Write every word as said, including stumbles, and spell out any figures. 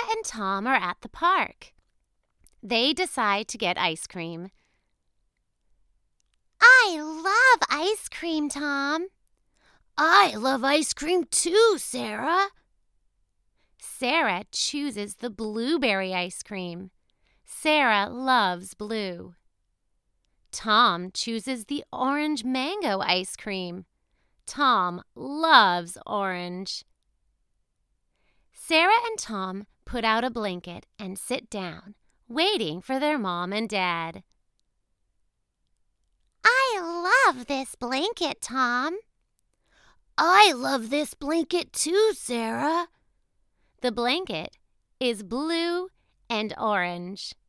and Tom are at the park. They decide to get ice cream. I love ice cream, Tom. I love ice cream too, Sarah. Sarah chooses the blueberry ice cream. Sarah loves blue. Tom chooses the orange mango ice cream. Tom loves orange. Sarah and Tom put out a blanket and sit down, waiting for their mom and dad. I love this blanket, Tom. I love this blanket too, Sarah. The blanket is blue and orange.